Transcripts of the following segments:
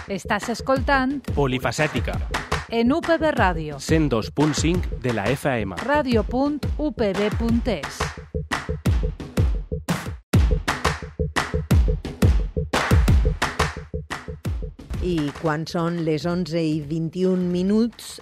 Estàs escoltant Polifacètica, en UPB Ràdio, 102.5 de la FM. radio.upb.es. I quan són les 11:21,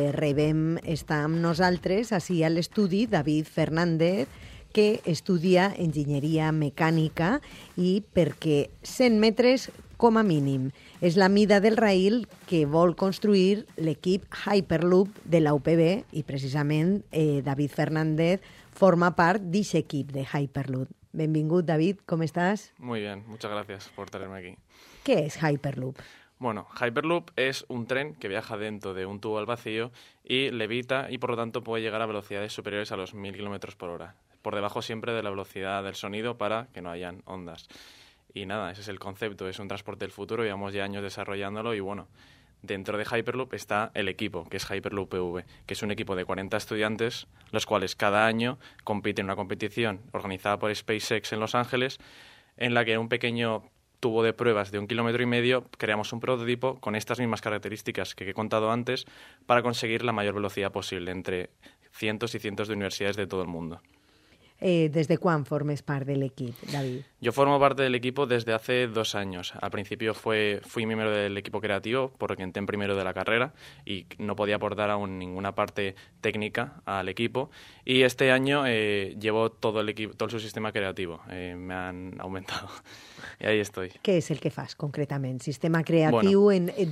està amb nosaltres, així a l'estudi, David Fernández, que estudia enginyeria mecànica i perquè 100 metres com a mínim és la mida del raïl que vol construir l'equip Hyperloop de la UPB i precisament David Fernández forma part d'aquest equip de Hyperloop. Benvingut, David, com estàs? Muy bien, muchas gracias por tenerme aquí. Què és Hyperloop? Bueno, Hyperloop es un tren que viaja dentro de un tubo al vacío y levita y por lo tanto puede llegar a velocidades superiores a los 1000 km por hora. Por debajo siempre de la velocidad del sonido para que no hayan ondas. Y nada, ese es el concepto, es un transporte del futuro, llevamos ya años desarrollándolo y bueno, dentro de Hyperloop está el equipo, que es Hyperloop PV, que es un equipo de 40 estudiantes, los cuales cada año compiten en una competición organizada por SpaceX en Los Ángeles, en la que en un pequeño tubo de pruebas de 1,5 kilómetros creamos un prototipo con estas mismas características que he contado antes para conseguir la mayor velocidad posible entre cientos y cientos de universidades de todo el mundo. ¿Desde cuándo formes part de l'equip, David? Yo formo parte del equipo desde hace 2 años. Al principio fui miembro del equipo creativo porque entré en primero de la carrera y no podía aportar aún ninguna parte técnica al equipo. Y este año llevo todo el equipo, todo el subsistema creativo. Me han aumentado y ahí estoy. Què és el que fas concretament? Sistema creatiu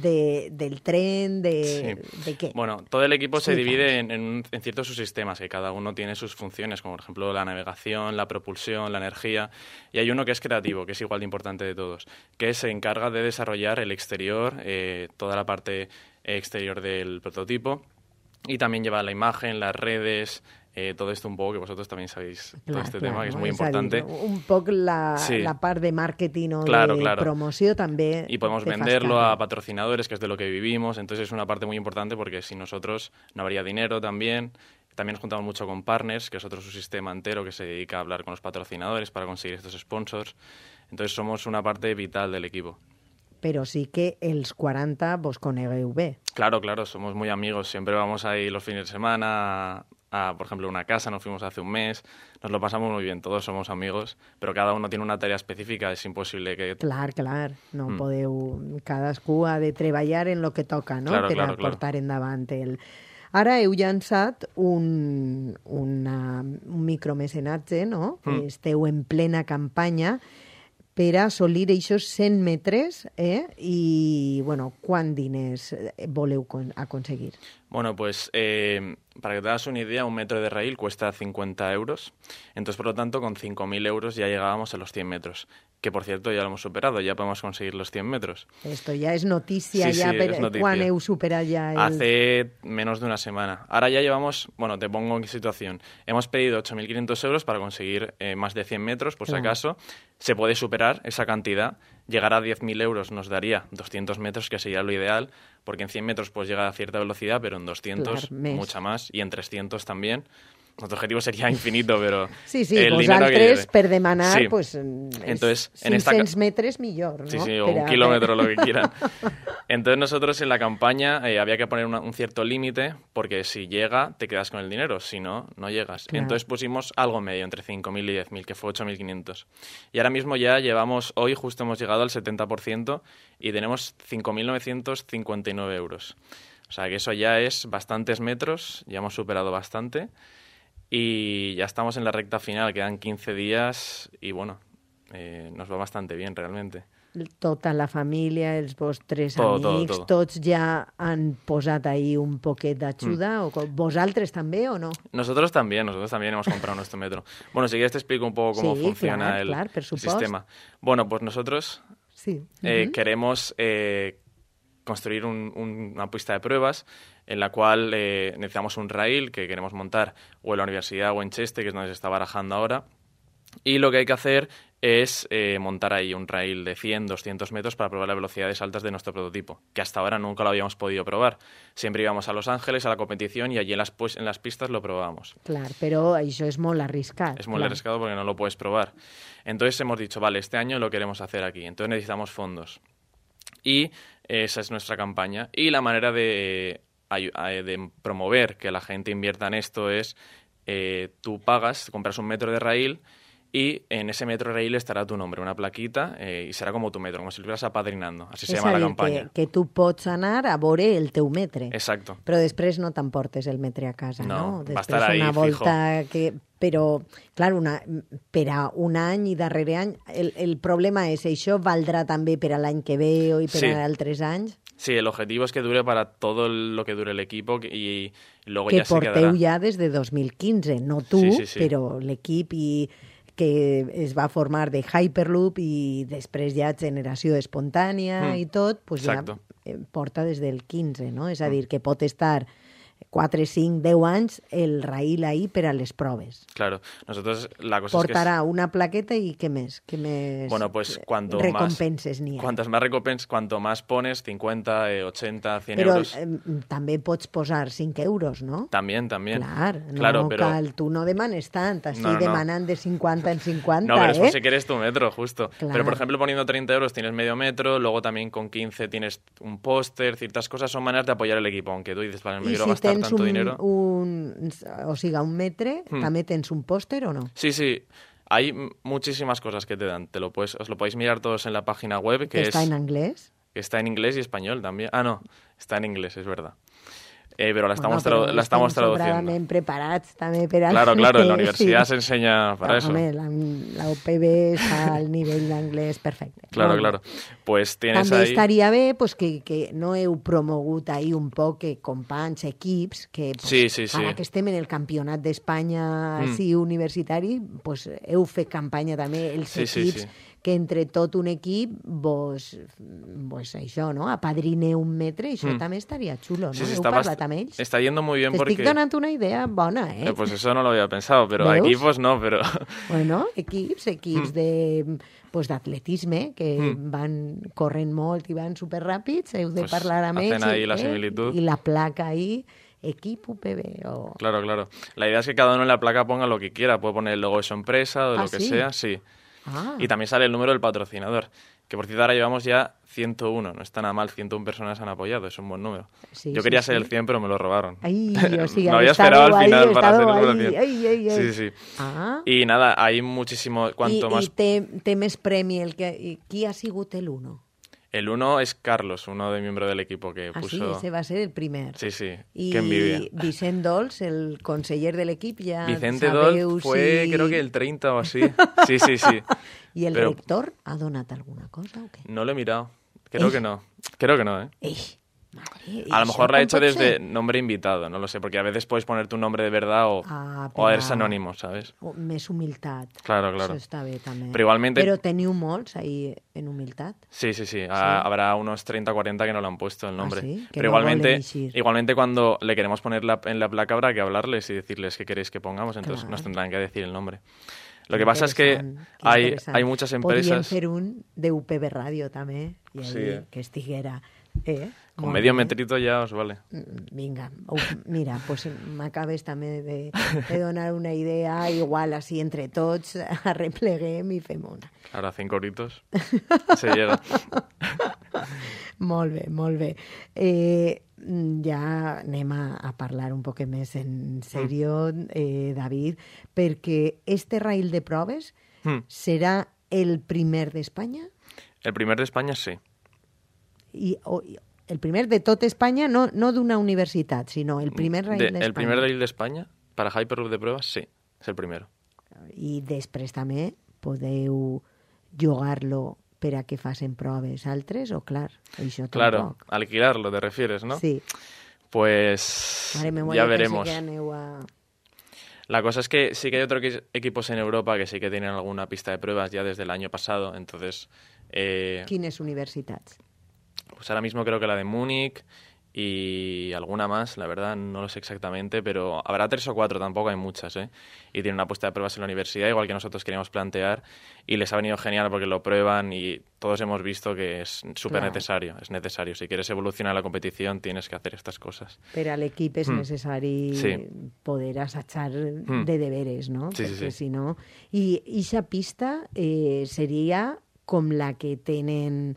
del tren, de què? Bueno, todo el equipo se divide en ciertos subsistemas, que cada uno tiene sus funciones, como por ejemplo la navegación, la propulsión, la energía, y hay uno que es creativo, que es igual de importante de todos, que se encarga de desarrollar el exterior, toda la parte exterior del prototipo, y también lleva la imagen, las redes, todo esto un poco, que vosotros también sabéis todo este tema, que es muy importante. Un poc la part de marketing o claro. promoció també. Y podemos venderlo a patrocinadores, que es de lo que vivimos, entonces es una parte muy importante porque sin nosotros no habría dinero también. También nos juntamos mucho con Partners, que es otro subsistema entero que se dedica a hablar con los patrocinadores para conseguir estos sponsors. Entonces somos una parte vital del equipo. Però sí que els 40 vos conegueu bé. Claro, somos muy amigos. Siempre vamos ahí los fines de semana a, por ejemplo, una casa. Nos fuimos hace un mes. Nos lo pasamos muy bien. Todos somos amigos, pero cada uno tiene una tarea específica. Es imposible que... Clar. No podeu... Cadascú ha de treballar en lo que toca, no? Claro, per a portar endavant el... Ara heu llançat un micromecenatge, no? Esteu en plena campanya per assolir aquests 100 metres i, bueno, quants diners voleu aconseguir? Bueno, pues para que te hagas una idea, 1 metro de raíl cuesta 50 euros. Entonces, por lo tanto, con 5.000 euros ya llegábamos a los 100 metros. Que, por cierto, ya lo hemos superado, ya podemos conseguir los 100 metros. Esto ya es noticia. Sí, es noticia. ¿Cuándo heu superat ya? Hace menos de una semana. Ahora ya llevamos, bueno, te pongo en situación. Hemos pedido 8.500 euros para conseguir más de 100 metros, por si acaso. Se puede superar esa cantidad. Llegar a 10.000 euros nos daría 200 metros, que sería lo ideal, porque en 100 metros pues llega a cierta velocidad, pero en 200 mucha más, y en 300 también. Nuestro objetivo sería infinito, pero el vosaltres per demanar, sí. Pues, entonces, 500 metres millor, ¿no? Sí, o 1 kilómetro, lo que quieran. Entonces nosotros en la campaña había que poner un cierto límite, porque si llega, te quedas con el dinero, si no, no llegas. Claro. Entonces pusimos algo medio, entre 5.000 y 10.000, que fue 8.500. Y ahora mismo ya hoy justo hemos llegado al 70% y tenemos 5.959 euros. O sea que eso ya es bastantes metros, ya hemos superado bastante. Y ya estamos en la recta final, quedan 15 días y bueno, nos va bastante bien realmente. Tota la família, els vostres amics, tots ja han posat ahí un poquet d'ajuda? O ¿vosaltres també o no? Nosotros también hemos comprado nuestro metro. Bueno, si quieres te explico un poco cómo funciona el sistema. Bueno, pues nosotros queremos construir una pista de pruebas en la cual necesitamos un raíl que queremos montar o en la universidad o en Cheste, que es donde se está barajando ahora. Y lo que hay que hacer es montar ahí un raíl de 100, 200 metros para probar las velocidades altas de nuestro prototipo, que hasta ahora nunca lo habíamos podido probar. Siempre íbamos a Los Ángeles, a la competición, y allí en las pistas lo probábamos. Claro, pero això és molt arriscat. Es muy arriscado porque no lo puedes probar. Entonces hemos dicho, vale, este año lo queremos hacer aquí, entonces necesitamos fondos. Y Esa es nuestra campaña. Y la manera de promover que la gente invierta en esto es tú pagas, compras un metro de raíl y en ese metro de raíl estará tu nombre, una plaquita, y será como tu metro, como si lo estuvieras apadrinando. Así se llama la campanya. Que tu pots anar a veure el teu metre. Exacto. Però després no t'emportes el metre a casa, no? No, Després va estar ahí, una volta fijo. que... Però, clar, per a un any i darrere any, el problema és això valdrà també per a l'any que ve o per Sí. a altres anys? Sí, el objetivo es que dure para todo lo que dure el equipo y luego Que ya se quedará. porteu ja des de 2015, no tu, Sí. però l'equip que es va formar de Hyperloop i després ja generació espontània i tot, pues Exacto. ja porta des del 15, no? És a dir, que pot estar 4, 5, 10 anys el raïl ahí per a les proves. Claro, nosotros la cosa Portarà es que... una plaqueta i què més? Què més Bueno, pues cuanto recompenses n'hi ha? Cuantas más recompensas, cuanto más pones, 50, 80, 100 Però euros. també pots posar 5 euros, no? También. Clar, no Claro, pero... cal, tu no demanes tant, així No. demanant de 50 en 50, No, pero es por ¿eh? si quieres tu metro, justo. Claro. Pero, por ejemplo, poniendo 30 euros tienes medio metro, luego también con 15 tienes un póster, ciertas cosas son maneras de apoyar el equipo, aunque tú dices, vale, me I quiero si gastar tens tanto dinero. o sigui, un metre, també tens un pòster o no? Sí, hay muchísimas cosas que te dan. Os lo podéis mirar todos en la página web, que Està en anglès? está en inglés y español también. Ah, no, está en inglés, es verdad. Pero la estamos, Bueno, la estamos estem traduciendo. sobradament preparats també per a... Claro, en la universidad se enseña para eso. Home, la UPB està al nivell d'anglès perfecte. Claro, Molt bé. claro. Pues tienes També ahí... estaria bé pues, que no heu promogut ahir un poc que companys, equips, que pues, Sí. ara que estem en el campionat d'Espanya sí, universitari, pues, heu fet campanya també els Sí, equips, que entre tot un equip vos això, no? Apadrineu un metre, i això també estaria xulo, no? Sí, Heu está, parlat amb ells? está yendo muy bien porque... T'estic donant una idea bona, eh? Pues eso no lo había pensado, pero ¿Veus? equipos no, pero... Bueno, equips de pues, d'atletisme, que van corrent molt i van superràpids, heu de Pues parlar amb hacen ells. ahí la similitud. I la placa ahí, equip UPB. O... Claro. La idea es que cada uno en la placa ponga lo que quiera. Puede poner el logo de su empresa o de ¿Ah, lo que sí? sea, sí. Ah, Y también sale el número del patrocinador. Que por cierto ahora llevamos ya 101. No está nada mal, 101 personas han apoyado. Es un buen número. Sí, Yo quería sí, ser sí. el 100, pero me lo robaron. Ai, o sigui, Me había esperado al final para ser el número ahí. 100. Ai. Sí. Ah, Y nada, hay muchísimo... Cuanto más... té més premi el que... I qui ha sigut l'1? El 1 es Carlos, uno de miembros del equipo que Ah, puso... sí, ese va ser el primer. Sí. I Qué envidia. Vicent Dols, el conseller de l'equip, ja Vicente sabeu Dolt fue, si... creo que el 30 o así. Sí. I el Pero- rector ha donat alguna cosa o què? No lo he mirado. Creo que no, ¿eh? Ei, madre, A lo mejor lo ha hecho com pot desde ser? nombre invitado, no lo sé, porque a veces puedes poner tu nombre de verdad o però- eres anónimo, ¿sabes? Més humilitat. Claro. Això està bé, també. Pero igualmente- Però teniu molts ahí en humilitat? Sí. Habrá unos 30 o 40 que no le han puesto el nombre. sí? Que Pero no volen igualmente, eixir. igualmente cuando le queremos poner en la placa habrá que hablarles y decirles qué queréis que pongamos, entonces Claro. nos tendrán que decir el nombre. Lo que pasa es que hay muchas Podríem empresas fer un de UPB Ràdio, també, i ahí, Sí, que estiguera... con Molt medio bé. metrito ya os vale. Vinga, mira, pues m'acabes també de donar una idea, igual així entre tots arrepleguem i fem una. Ahora 5 horitos se llega. Molt bé. Ja anem a parlar un poc més en sèrio, David, perquè este rail de proves serà el primer d'Espanya? El primer de España sí. I el primer de tot Espanya, no d'una universitat, sinó el primer rail d'Espanya. El primer rail de España para Hyperloop de pruebas sí, es el primero. I després també podeu jugar-lo per a que facin proves altres, o clar, això Claro, tampoc. alquilarlo te refieres, ¿no? Sí. Pues Mare meva, ya jo pensé veremos. que aneu a... La cosa es que sí que hay otros equipos en Europa que sí que tienen alguna pista de pruebas ya desde el año pasado, entonces Quines universitats? pues ahora mismo creo que la de Múnich y alguna más, la verdad no lo sé exactamente, pero habrá 3 o 4, tampoco hay muchas, ¿eh? Y tienen una puesta de pruebas en la universidad, igual que nosotros queríamos plantear, y les ha venido genial porque lo prueban y todos hemos visto que es súper necesario, es necesario. Si quieres evolucionar la competición tienes que hacer estas cosas. Per a l'equip és necessari Sí. poder assajar de deberes, no? Sí, sí, Perquè sí. si no... I eixa pista seria com la que tenen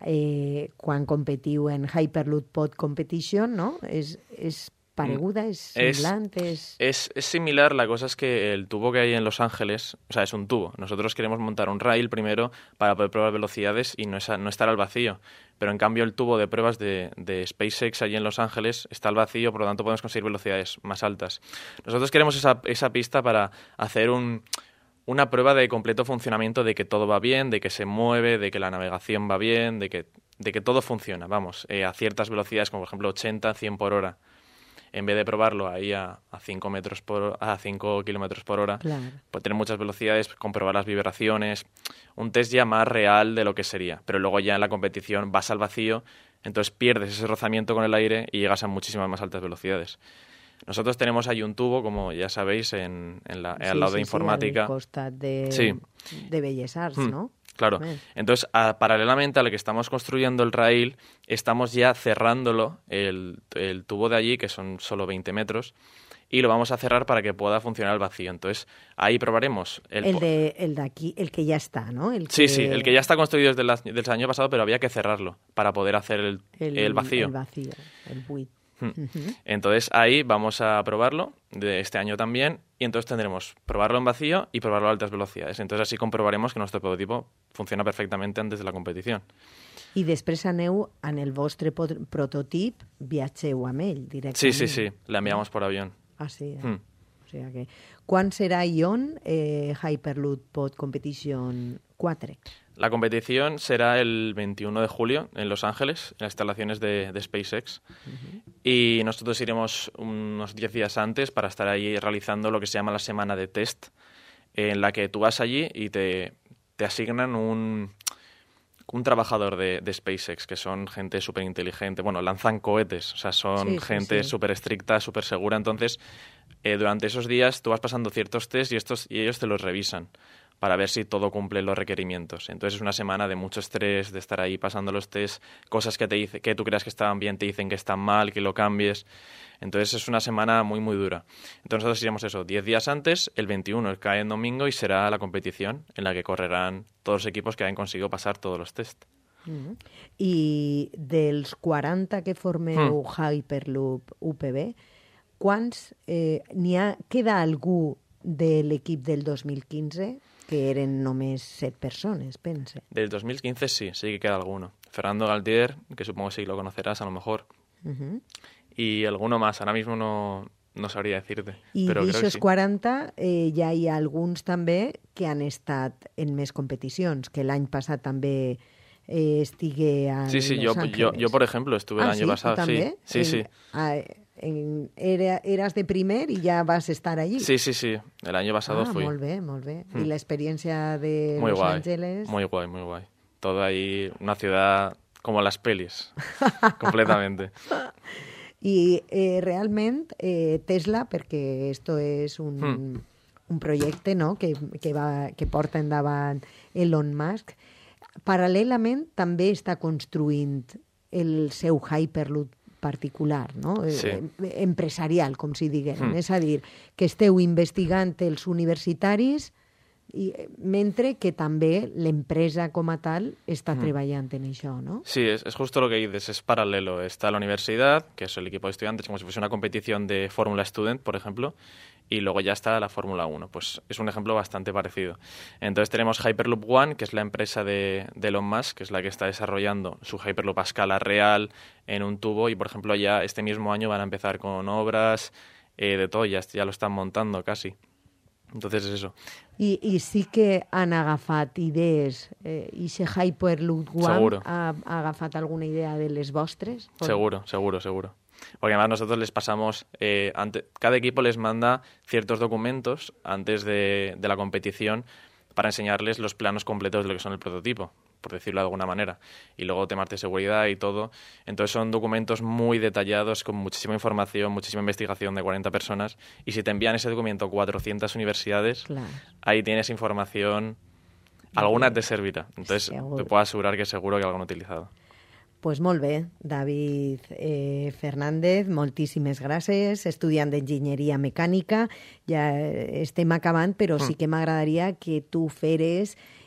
quan competiu en Hyperloop Pod Competition, no? És pareguda, és similar, Es similar, la cosa es que el tubo que hay en Los Ángeles, o sea, es un tubo. Nosotros queremos montar un rail primero para poder probar velocidades y no estar al vacío. Pero en cambio el tubo de pruebas de SpaceX allí en Los Ángeles está al vacío, por lo tanto podemos conseguir velocidades más altas. Nosotros queremos esa pista para hacer una prueba de completo funcionamiento, de que todo va bien, de que se mueve, de que la navegación va bien, de que todo funciona, vamos, a ciertas velocidades, como por ejemplo 80, 100 por hora. En vez de probarlo ahí a 5 kilómetros por hora, claro, pues tener muchas velocidades, comprobar las vibraciones, un test ya más real de lo que sería. Pero luego ya en la competición vas al vacío, entonces pierdes ese rozamiento con el aire y llegas a muchísimas más altas velocidades. Nosotros tenemos ahí un tubo, como ya sabéis, al lado de informática. Al costat de Belles Arts, ¿no? Claro. Entonces, paralelamente a lo que estamos construyendo el rail, estamos ya cerrándolo, el tubo de allí, que son solo 20 metros, y lo vamos a cerrar para que pueda funcionar al vacío. Entonces, ahí probaremos el de aquí, el que ya está, ¿no? Sí, el que ya está construido desde el año pasado, pero había que cerrarlo para poder hacer el vacío. El vacío, el buit. Entonces ahí vamos a probarlo de este año también y entonces tendremos probarlo en vacío y probarlo a altas velocidades. Entonces así comprobaremos que nuestro prototipo funciona perfectamente antes de la competición. I després aneu en el vostre prototip, viatgeu amb ell directament. Sí, la enviamos por avión. Ah, sí. O sea que... Quan serà i on Hyperloop Pod Competition 4? La competición será el 21 de julio en Los Ángeles, en las instalaciones de SpaceX. Y nosotros iremos unos 10 días antes para estar ahí realizando lo que se llama la semana de test, en la que tú vas allí y te asignan un trabajador de SpaceX, que son gente súper inteligente. Bueno, lanzan cohetes, o sea, son gente súper estricta, súper segura. Entonces, durante esos días tú vas pasando ciertos tests y ellos te los revisan para ver si todo cumple los requerimientos. Entonces es una semana de mucho estrés, de estar ahí pasando los tests, cosas que que tú creas que estaban bien, te dicen que están mal, que lo cambies. Entonces es una semana muy, muy dura. Entonces nosotros iremos 10 días antes, el 21 cae en domingo y será la competición en la que correrán todos los equipos que hayan conseguido pasar todos los tests. I dels 40 que formeu Hyperloop UPB, quants queda algú de l'equip del 2015 que eren només 7 persones, pense. Del 2015 sí que queda alguno. Fernando Galtier, que supongo que sí lo conocerás a lo mejor. Y alguno más, ahora mismo no sabría decirte. I d'aixòs sí. 40 ja hi ha alguns també que han estat en més competicions, que l'any passat també estigué a Los Ángeles. Yo, por ejemplo, estuve el año pasado. ¿També? Sí. Eras de primer y ya vas a estar allí. Sí. El año pasado fui. Molt bé. ¿Y la experiencia de muy Los guay, Ángeles? Muy guay. Todo ahí, una ciudad como las pelis, completamente. I realment Tesla, perquè esto és un projecte, no?, que porta endavant Elon Musk, paral·lelament també està construint el seu Hyperloop particular, no? Sí. Empresarial, com si diguem. És a dir, que esteu investigant els universitaris mentre que també l'empresa com a tal està treballant en això, ¿no? Sí, es justo lo que dices, es paralelo. Está la universidad, que es el equipo de estudiantes, como si fuese una competición de Fórmula Student, por ejemplo, y luego ya está la Fórmula 1. Pues es un ejemplo bastante parecido. Entonces tenemos Hyperloop One, que es la empresa de Elon Musk, que es la que está desarrollando su Hyperloop a escala real en un tubo, y por ejemplo ya este mismo año van a empezar con obras de todo, ya lo están montando casi. Entonces es eso. I sí que han agafat idees, i si Hyperloop One ha agafat alguna idea de les vostres? Seguro. Porque además nosotros les pasamos, cada equipo les manda ciertos documentos antes de la competición para enseñarles los planos completos de lo que son el prototipo, por decirlo de alguna manera. Y luego temas de seguridad y todo. Entonces son documentos muy detallados, con muchísima información, muchísima investigación de 40 personas. Y si te envían ese documento 400 universidades, claro, ahí tienes información, alguna te servirá. Entonces te puedo asegurar que seguro que algo han utilizado. Pues molt bé, David Fernández, moltíssimes gràcies, estudiant d'enginyeria mecànica. Ja estem acabant, però sí que m'agradaria que tu feres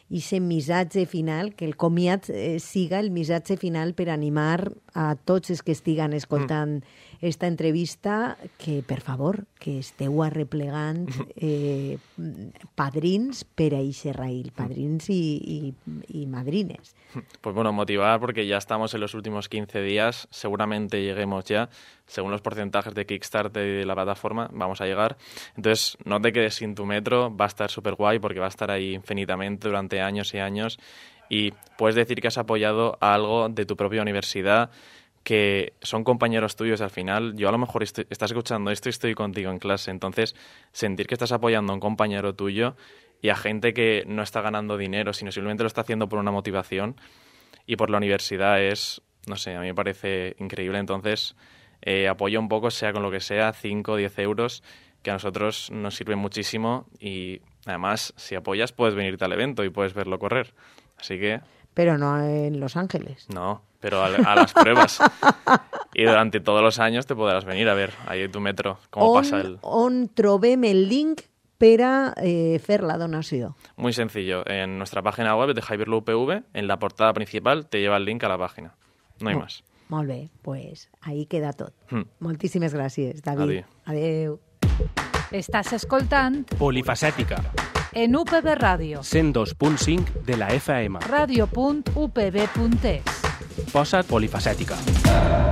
ese missatge final, que el comiat siga el missatge final per animar a tots els que estiguen escoltant esta entrevista, que, per favor, que esteu arreplegant padrins per a ixe raïl, padrins y madrines. Pues bueno, motivar porque ya estamos en los últimos 15 días, seguramente lleguemos ya, según los porcentajes de Kickstarter y de la plataforma, vamos a llegar. Entonces, no te quedes sin tu metro, va a estar súper guay porque va a estar ahí infinitamente durante años y años y puedes decir que has apoyado a algo de tu propia universidad, que son compañeros tuyos al final. Yo a lo mejor estás escuchando esto y estoy contigo en clase, entonces sentir que estás apoyando a un compañero tuyo y a gente que no está ganando dinero, sino simplemente lo está haciendo por una motivación y por la universidad es, no sé, a mí me parece increíble. Entonces, apoya un poco, sea con lo que sea, 5 o 10 euros, que a nosotros nos sirve muchísimo y además, si apoyas, puedes venirte al evento y puedes verlo correr. Así que... Pero no en Los Ángeles. No, pero a las pruebas. Y durante todos los años te podrás venir a ver ahí en tu metro cómo pasa el... On trobem el link per a fer la donació? Muy sencillo. En nuestra página web de Hyperloop PV, en la portada principal, te lleva el link a la página. No hay más. Molt bé, pues ahí queda tot. Moltíssimes gràcies, David. Adéu. Estàs escoltant Polifacètica, en UPB Ràdio. 102.5 de la FM. Radio.upb.es. Posa't polifacètica.